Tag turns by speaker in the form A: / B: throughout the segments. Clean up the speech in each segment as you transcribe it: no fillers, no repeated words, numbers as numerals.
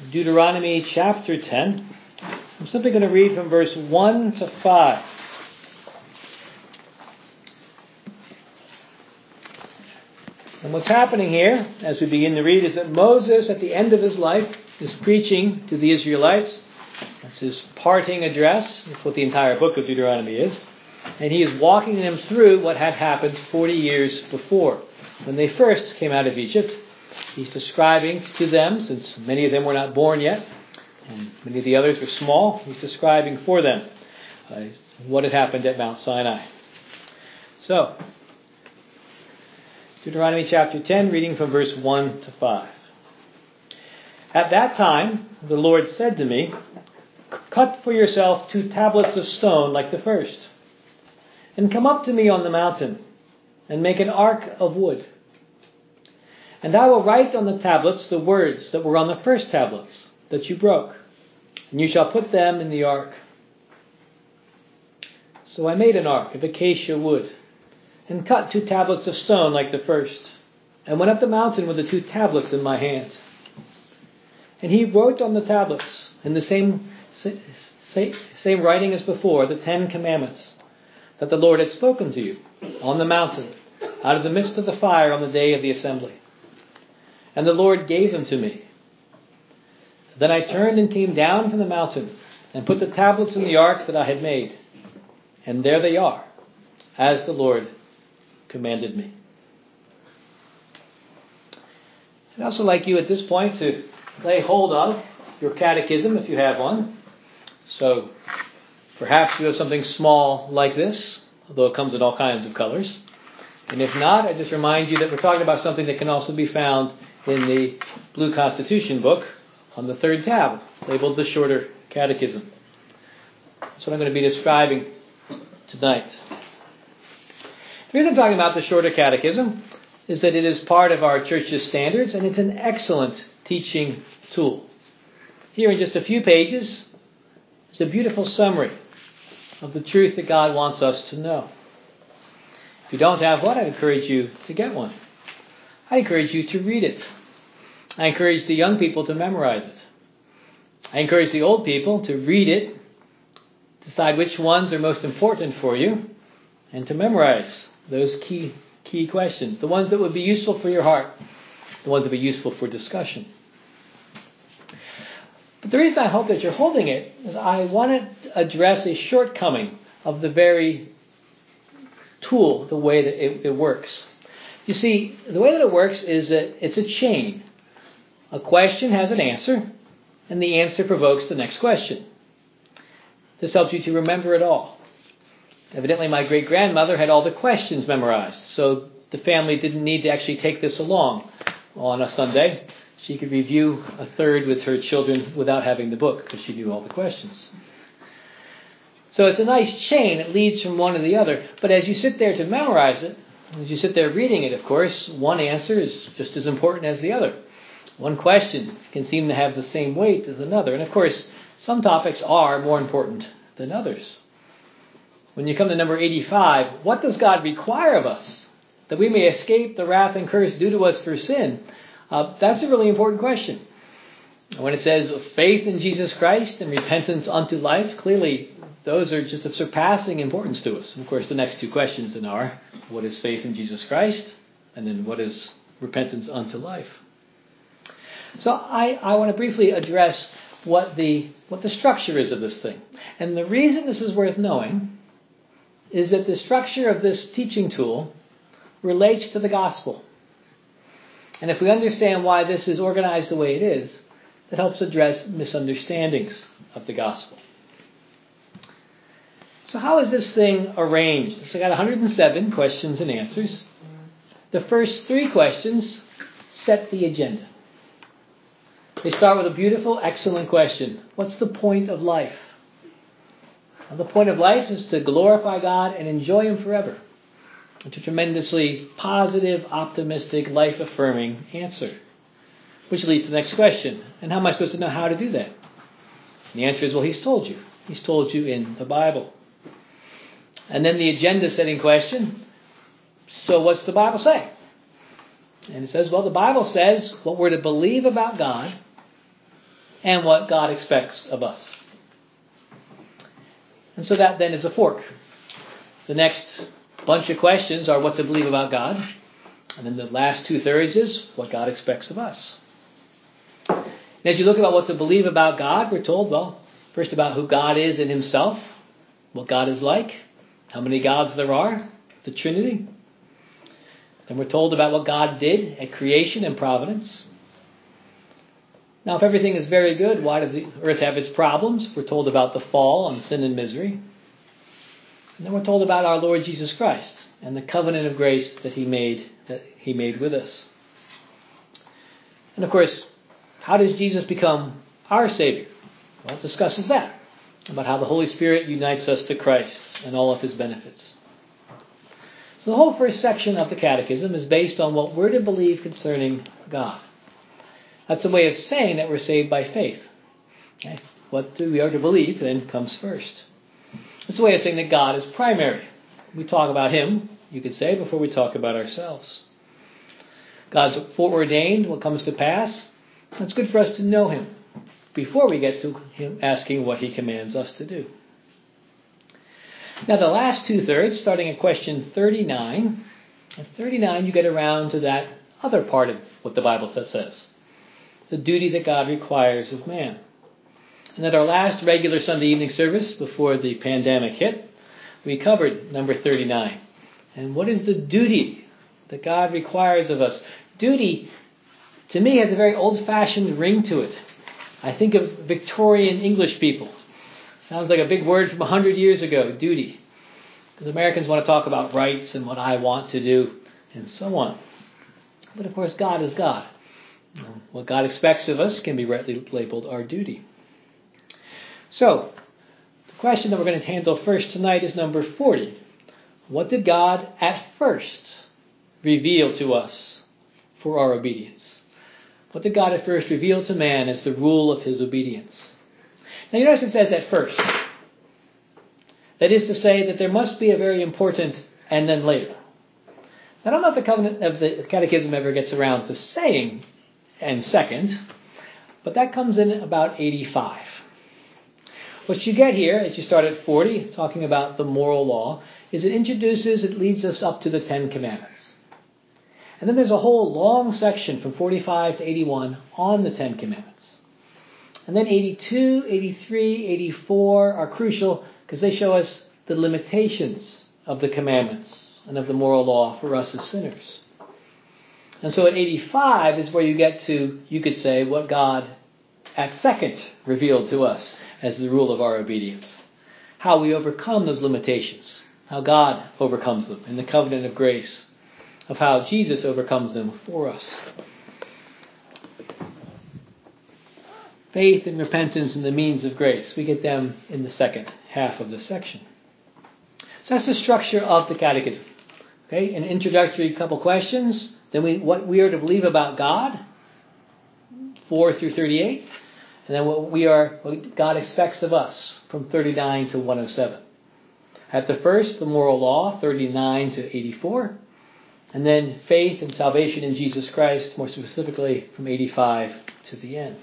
A: Deuteronomy chapter 10. I'm simply going to read from verse 1 to 5. And what's happening here, as we begin to read, is that Moses, at the end of his life, is preaching to the Israelites. That's his parting address. That's what the entire book of Deuteronomy is. And he is walking them through what had happened 40 years before. When they first came out of Egypt, he's describing to them, since many of them were not born yet, and many of the others were small, he's describing for them what had happened at Mount Sinai. So, Deuteronomy chapter 10, reading from verse 1 to 5. At that time, the Lord said to me, "Cut for yourself 2 tablets of stone like the first, and come up to me on the mountain, and make an ark of wood. And I will write on the tablets the words that were on the first tablets that you broke, and you shall put them in the ark." So I made an ark of acacia wood, and cut 2 tablets of stone like the first, and went up the mountain with the 2 tablets in my hand. And he wrote on the tablets, in the same writing as before, the 10 commandments that the Lord had spoken to you on the mountain, out of the midst of the fire on the day of the assembly. And the Lord gave them to me. Then I turned and came down from the mountain, and put the tablets in the ark that I had made. And there they are, as the Lord commanded me. I'd also like you at this point to lay hold of your catechism if you have one. So perhaps you have something small like this, although it comes in all kinds of colors. And if not, I just remind you that we're talking about something that can also be found in the Blue Constitution book on the 3rd tab, labeled the Shorter Catechism. That's what I'm going to be describing tonight. The reason I'm talking about the Shorter Catechism is that it is part of our church's standards, and it's an excellent teaching tool. Here in just a few pages is a beautiful summary of the truth that God wants us to know. If you don't have one, I'd encourage you to get one. I encourage you to read it. I encourage the young people to memorize it. I encourage the old people to read it, decide which ones are most important for you, and to memorize those key questions, the ones that would be useful for your heart, the ones that would be useful for discussion. But the reason I hope that you're holding it is I want to address a shortcoming of the very tool, the way that it works. You see, the way that it works is that it's a chain. A question has an answer, and the answer provokes the next question. This helps you to remember it all. Evidently, my great-grandmother had all the questions memorized, so the family didn't need to actually take this along on a Sunday. She could review a third with her children without having the book, because she knew all the questions. So it's a nice chain. It leads from one to the other. But as you sit there to memorize it, as you sit there reading it, of course, one answer is just as important as the other. One question can seem to have the same weight as another. And of course, some topics are more important than others. When you come to number 85, what does God require of us that we may escape the wrath and curse due to us for sin? That's a really important question. When it says faith in Jesus Christ and repentance unto life, clearly those are just of surpassing importance to us. Of course, the next 2 questions then are, what is faith in Jesus Christ? And then what is repentance unto life? So I want to briefly address what the structure is of this thing. And the reason this is worth knowing is that the structure of this teaching tool relates to the gospel. And if we understand why this is organized the way it is, it helps address misunderstandings of the gospel. So how is this thing arranged? So I got 107 questions and answers. The first 3 questions set the agenda. They start with a beautiful, excellent question. What's the point of life? Well, the point of life is to glorify God and enjoy Him forever. It's a tremendously positive, optimistic, life-affirming answer. Which leads to the next question. And how am I supposed to know how to do that? And the answer is, well, He's told you. He's told you in the Bible. And then the agenda-setting question. So what's the Bible say? And it says, well, the Bible says what we're to believe about God and what God expects of us. And so that then is a fork. The next bunch of questions are what to believe about God. And then the last 2/3 is what God expects of us. And as you look about what to believe about God, we're told, well, first about who God is in himself, what God is like, how many gods there are, the Trinity. Then we're told about what God did at creation and providence. Now, if everything is very good, why does the earth have its problems? We're told about the fall and sin and misery. And then we're told about our Lord Jesus Christ and the covenant of grace that He made with us. And of course, how does Jesus become our Savior? Well, it discusses that, about how the Holy Spirit unites us to Christ and all of His benefits. So the whole first section of the Catechism is based on what we're to believe concerning God. That's a way of saying that we're saved by faith. Okay? What we are to believe then comes first. It's a way of saying that God is primary. We talk about Him, you could say, before we talk about ourselves. God's foreordained what comes to pass. It's good for us to know Him before we get to Him asking what He commands us to do. Now the last 2/3, starting at question 39. At 39 you get around to that other part of what the Bible says. The duty that God requires of man. And at our last regular Sunday evening service before the pandemic hit, we covered number 39. And what is the duty that God requires of us? Duty, to me, has a very old-fashioned ring to it. I think of Victorian English people. Sounds like a big word from 100 years ago, duty. Because Americans want to talk about rights and what I want to do and so on. But of course, God is God. What God expects of us can be rightly labeled our duty. So, the question that we're going to handle first tonight is number 40. What did God at first reveal to us for our obedience? What did God at first reveal to man as the rule of His obedience? Now you notice it says at first. That is to say that there must be a very important and then later. I don't know if the covenant of the Catechism ever gets around to saying and second, but that comes in about 85. What you get here, as you start at 40, talking about the moral law, is it leads us up to the 10 Commandments. And then there's a whole long section from 45 to 81 on the 10 Commandments. And then 82, 83, 84 are crucial because they show us the limitations of the commandments and of the moral law for us as sinners. And so at 85 is where you get to, you could say, what God at second revealed to us as the rule of our obedience. How we overcome those limitations. How God overcomes them in the covenant of grace. Of how Jesus overcomes them for us. Faith and repentance and the means of grace. We get them in the second half of this section. So that's the structure of the Catechism. Okay, an introductory couple questions. Then what we are to believe about God, 4 through 38. And then what God expects of us, from 39 to 107. At the first, the moral law, 39 to 84. And then faith and salvation in Jesus Christ, more specifically from 85 to the end.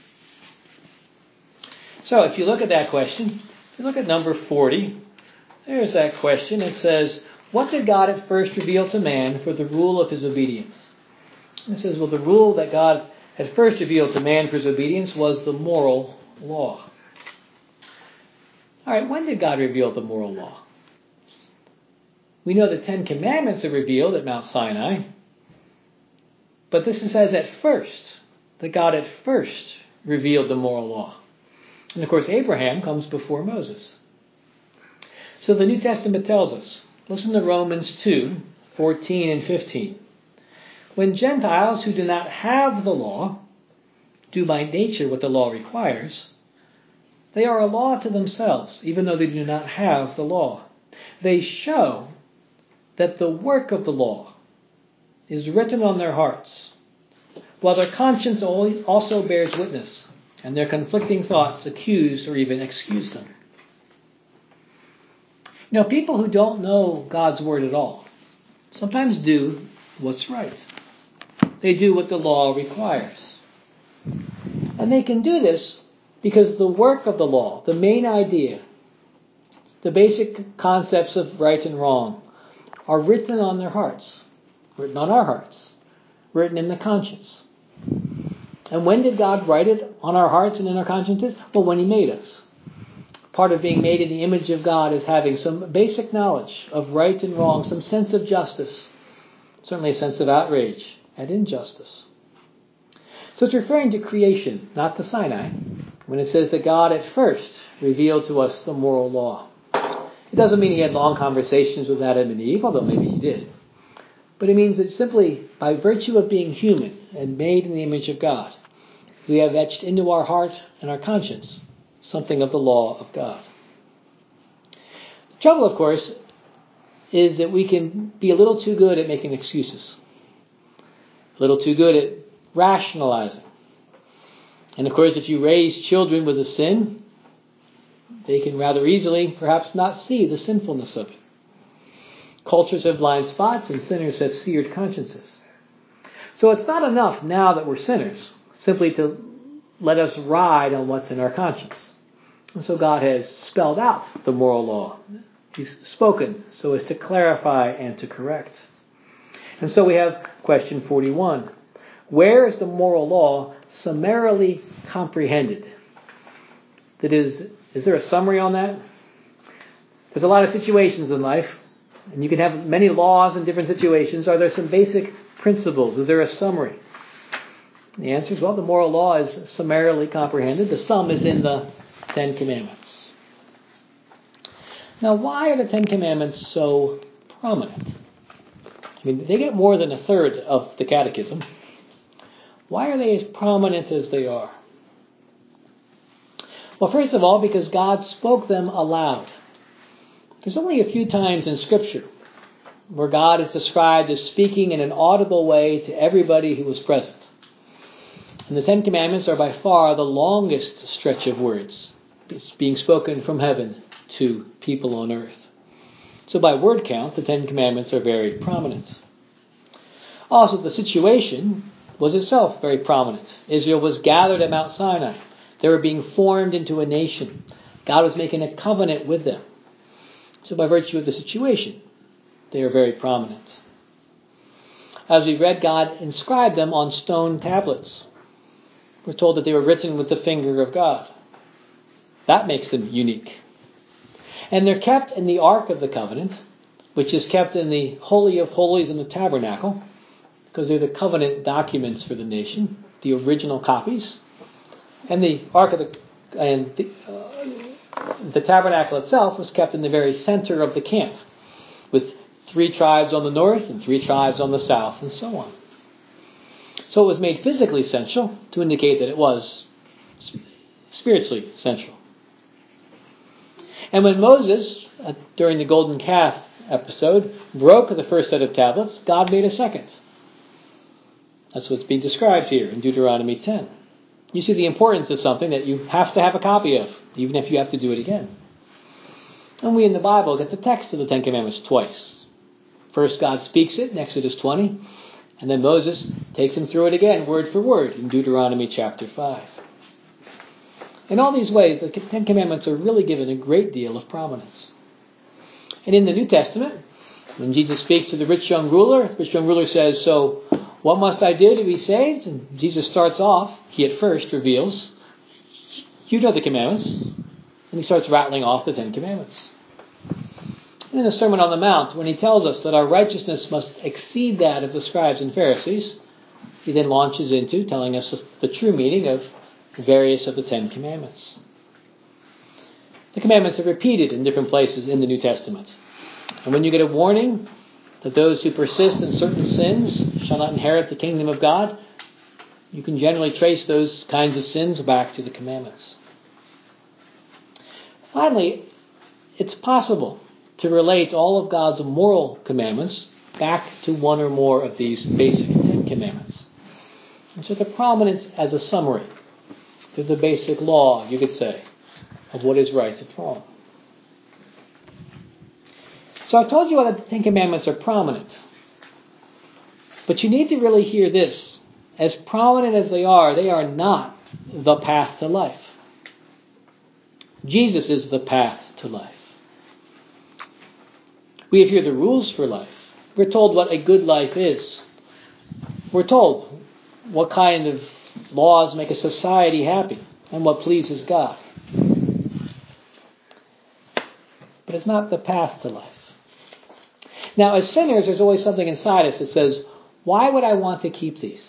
A: So if you look at that question, if you look at number 40, there's that question. It says, what did God at first reveal to man for the rule of his obedience? And it says, well, the rule that God had first revealed to man for his obedience was the moral law. All right, when did God reveal the moral law? We know the 10 Commandments are revealed at Mount Sinai. But this says at first, that God at first revealed the moral law. And of course, Abraham comes before Moses. So the New Testament tells us, listen to Romans 2, 14 and 15. When Gentiles who do not have the law do by nature what the law requires, they are a law to themselves, even though they do not have the law. They show that the work of the law is written on their hearts, while their conscience also bears witness, and their conflicting thoughts accuse or even excuse them. You know, people who don't know God's word at all sometimes do what's right. They do what the law requires. And they can do this because the work of the law, the main idea, the basic concepts of right and wrong, are written on their hearts, written on our hearts, written in the conscience. And when did God write it on our hearts and in our consciences? Well, when He made us. Part of being made in the image of God is having some basic knowledge of right and wrong, some sense of justice, certainly a sense of outrage and injustice. So it's referring to creation, not to Sinai, when it says that God at first revealed to us the moral law. It doesn't mean He had long conversations with Adam and Eve, although maybe He did. But it means that simply by virtue of being human and made in the image of God, we have etched into our heart and our conscience something of the law of God. The trouble, of course, is that we can be a little too good at making excuses, a little too good at rationalizing. And of course, if you raise children with a sin, they can rather easily perhaps not see the sinfulness of it. Cultures have blind spots and sinners have seared consciences. So it's not enough now that we're sinners simply to let us ride on what's in our conscience. And so God has spelled out the moral law. He's spoken so as to clarify and to correct. And so we have question 41. Where is the moral law summarily comprehended? That is there a summary on that? There's a lot of situations in life, and you can have many laws in different situations. Are there some basic principles? Is there a summary? And the answer is, well, the moral law is summarily comprehended. The sum is in the Ten Commandments. Now, why are the Ten Commandments so prominent? I mean, they get more than a third of the catechism. Why are they as prominent as they are? Well, first of all, because God spoke them aloud. There's only a few times in Scripture where God is described as speaking in an audible way to everybody who was present. And the Ten Commandments are by far the longest stretch of words. It's being spoken from heaven to people on earth. So by word count, the Ten Commandments are very prominent. Also, the situation was itself very prominent. Israel was gathered at Mount Sinai. They were being formed into a nation. God was making a covenant with them. So by virtue of the situation, they are very prominent. As we read, God inscribed them on stone tablets. We're told that they were written with the finger of God. That makes them unique. And they're kept in the Ark of the Covenant, which is kept in the Holy of Holies in the Tabernacle, because they're the covenant documents for the nation, the original copies. And the Ark of the Tabernacle itself was kept in the very center of the camp, with 3 tribes on the north and 3 tribes on the south, and so on. So it was made physically central to indicate that it was spiritually central. And when Moses, during the golden calf episode, broke the first set of tablets, God made a second. That's what's being described here in Deuteronomy 10. You see the importance of something that you have to have a copy of, even if you have to do it again. And we in the Bible get the text of the Ten Commandments twice. First, God speaks it in Exodus 20, and then Moses takes him through it again, word for word, in Deuteronomy chapter 5. In all these ways, the Ten Commandments are really given a great deal of prominence. And in the New Testament, when Jesus speaks to the rich young ruler says, "So, what must I do to be saved?" And Jesus starts off, he at first reveals, "You know the commandments." And he starts rattling off the Ten Commandments. And in the Sermon on the Mount, when he tells us that our righteousness must exceed that of the scribes and Pharisees, he then launches into telling us the true meaning of various of the Ten Commandments. The commandments are repeated in different places in the New Testament. And when you get a warning that those who persist in certain sins shall not inherit the kingdom of God, you can generally trace those kinds of sins back to the commandments. Finally, it's possible to relate all of God's moral commandments back to one or more of these basic Ten Commandments. And so they're prominent as a summary. They're the basic law, you could say, of what is right and wrong. So I've told you why the Ten Commandments are prominent. But you need to really hear this. As prominent as they are not the path to life. Jesus is the path to life. We have here the rules for life. We're told what a good life is. We're told what kind of laws make a society happy and what pleases God. But it's not the path to life. Now, as sinners, there's always something inside us that says, why would I want to keep these?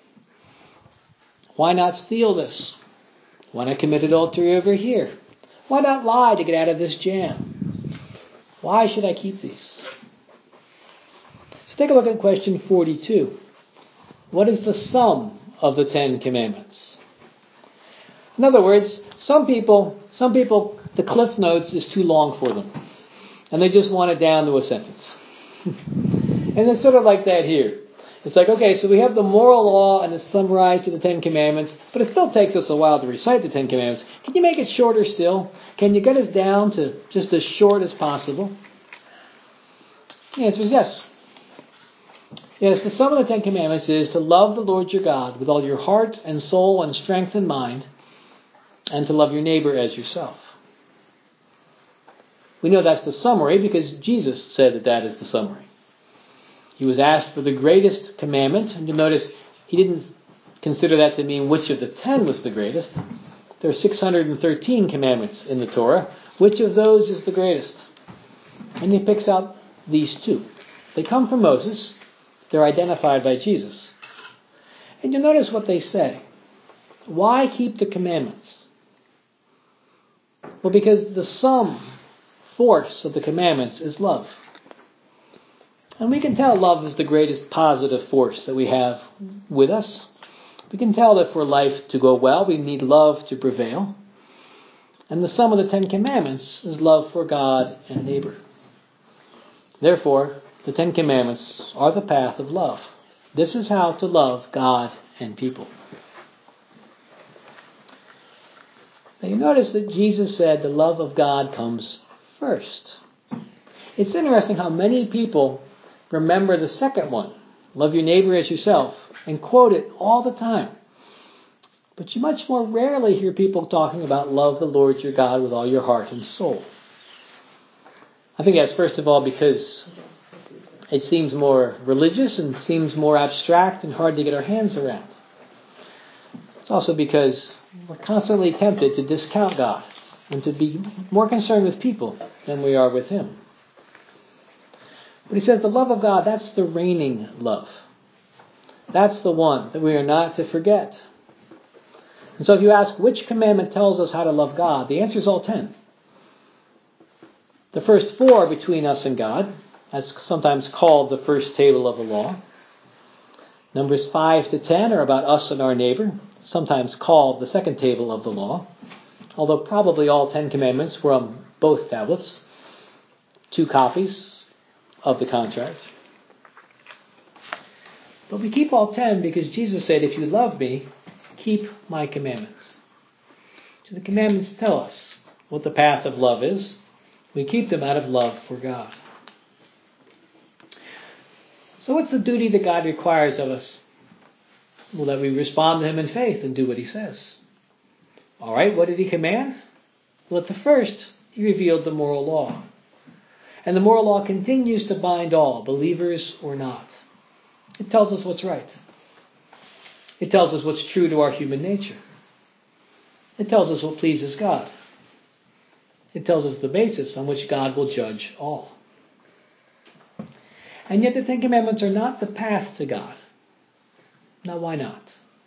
A: Why not steal this? Why not commit adultery over here? Why not lie to get out of this jam? Why should I keep these? So take a look at question 42. What is the sum of the 10 Commandments? In other words, some people, the Cliff Notes is too long for them. And they just want it down to a sentence. And it's sort of like that here. It's like, okay, so we have the moral law and it's summarized to the 10 Commandments, but it still takes us a while to recite the 10 Commandments. Can you make it shorter still? Can you get us down to just as short as possible? The answer is yes. Yes, the sum of the 10 Commandments is to love the Lord your God with all your heart and soul and strength and mind, and to love your neighbor as yourself. We know that's the summary because Jesus said that that is the summary. He was asked for the greatest commandment, and you'll notice he didn't consider that to mean which of the 10 was the greatest. There are 613 commandments in the Torah. Which of those is the greatest? And he picks out these two. They come from Moses. They're identified by Jesus. And you'll notice what they say. Why keep the commandments? Well, because the sum force of the commandments is love. And we can tell love is the greatest positive force that we have with us. We can tell that for life to go well, we need love to prevail. And the sum of the 10 Commandments is love for God and neighbor. Therefore, the 10 Commandments are the path of love. This is how to love God and people. Now you notice that Jesus said the love of God comes first. It's interesting how many people remember the second one, love your neighbor as yourself, and quote it all the time. But you much more rarely hear people talking about love the Lord your God with all your heart and soul. I think that's first of all because it seems more religious and seems more abstract and hard to get our hands around. It's also because we're constantly tempted to discount God and to be more concerned with people than we are with Him. But he says the love of God, that's the reigning love. That's the one that we are not to forget. And so if you ask which commandment tells us how to love God, the answer is all 10. The first 4 between us and God, that's sometimes called the first table of the law. Numbers 5 to 10 are about us and our neighbor, sometimes called the second table of the law, although probably all 10 commandments were on both tablets, 2 copies of the contract. But we keep all 10 because Jesus said, if you love me, keep my commandments. So the commandments tell us what the path of love is. We keep them out of love for God. So what's the duty that God requires of us? Well, that we respond to Him in faith and do what He says. All right, what did He command? Well, at the first, He revealed the moral law. And the moral law continues to bind all, believers or not. It tells us what's right. It tells us what's true to our human nature. It tells us what pleases God. It tells us the basis on which God will judge all. And yet the 10 Commandments are not the path to God. Now, why not?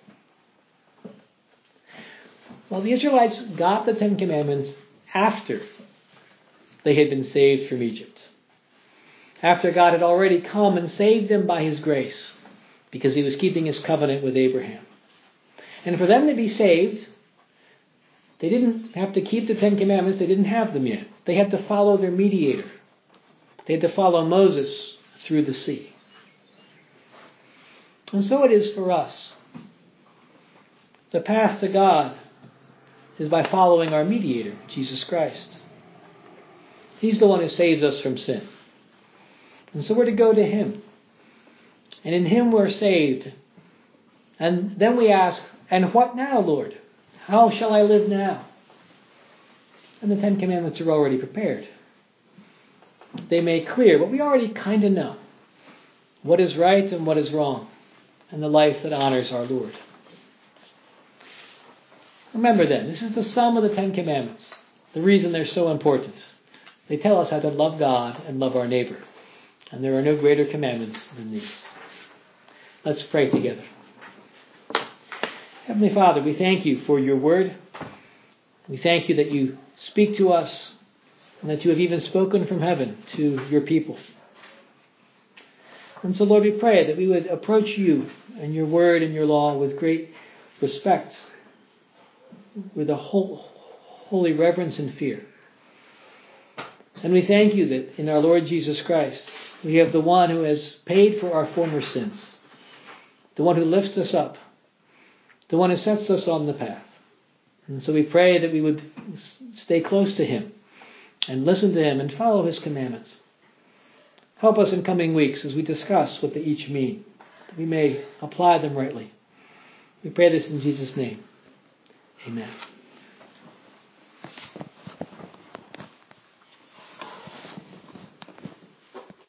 A: Well, the Israelites got the 10 Commandments after they had been saved from Egypt. After God had already come and saved them by His grace, because He was keeping His covenant with Abraham. And for them to be saved, they didn't have to keep the 10 Commandments. They didn't have them yet. They had to follow their mediator. They had to follow Moses through the sea. And so it is for us. The path to God is by following our mediator, Jesus Christ. He's the one who saved us from sin. And so we're to go to Him. And in Him we're saved. And then we ask, and what now, Lord? How shall I live now? And the Ten Commandments are already prepared. They make clear what we already kind of know. What is right and what is wrong. And the life that honors our Lord. Remember then, this is the sum of the Ten Commandments. The reason they're so important. They tell us how to love God and love our neighbor. And there are no greater commandments than these. Let's pray together. Heavenly Father, we thank you for your word. We thank you that you speak to us and that you have even spoken from heaven to your people. And so, Lord, we pray that we would approach you and your word and your law with great respect, with a holy reverence and fear. And we thank you that in our Lord Jesus Christ, we have the one who has paid for our former sins, the one who lifts us up, the one who sets us on the path. And so we pray that we would stay close to him and listen to him and follow his commandments. Help us in coming weeks as we discuss what they each mean, that we may apply them rightly. We pray this in Jesus' name. Amen.